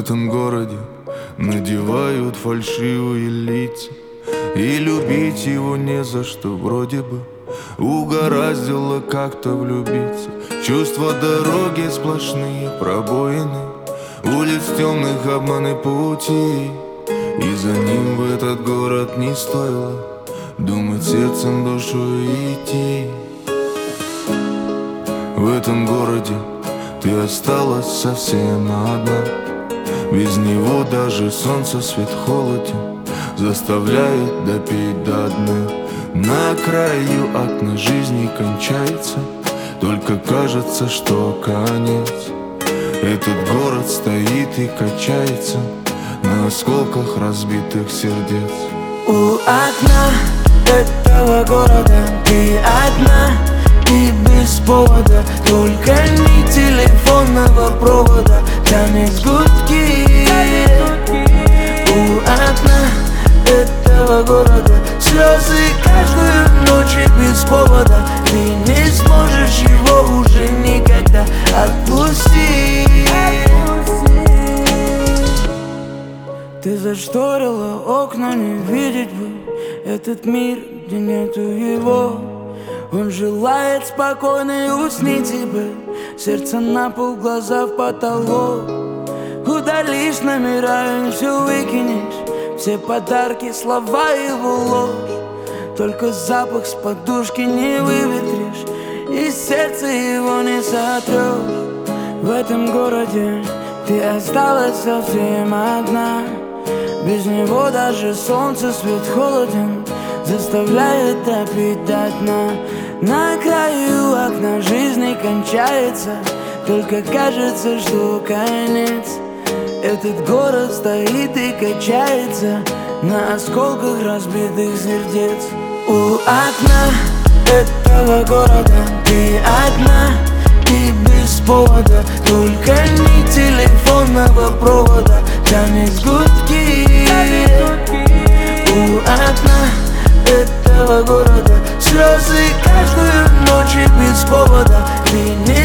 этом городе надевают фальшивые лица, и любить его не за что, вроде бы угораздило как-то влюбиться. Чувства дороги сплошные пробоины, улиц темных обманы пути, и за ним в этот город не стоило думать сердцем, душой идти. В этом городе ты осталась совсем одна. Без него даже солнце свет холоден, заставляет допить до дна. На краю окна жизни кончается, только кажется, что конец. Этот город стоит и качается на осколках разбитых сердец. У окна этого города ты одна и без повода, только ни телефонного провода тянет гудки. У окна этого города слезы каждую ночь и без повода. Ты не сможешь его уже никогда отпустить. Ты зашторила окна, не видеть бы этот мир, где нету его. Он желает спокойно и уснить тебе, сердце на пол, глаза в потолок. Удалишь номера и все выкинешь, все подарки, слова его ложь. Только запах с подушки не выветришь, и сердце его не сотрешь. В этом городе ты осталась совсем одна. Без него даже солнце свет холоден, заставляет допить до дна. На краю окна жизни кончается, только кажется, что конец. Этот город стоит и качается на осколках разбитых сердец. У окна этого города ты одна и без повода, только ни телефонного провода тянет гудки. У окна этого города слезы каждую ночь и без повода. Ты не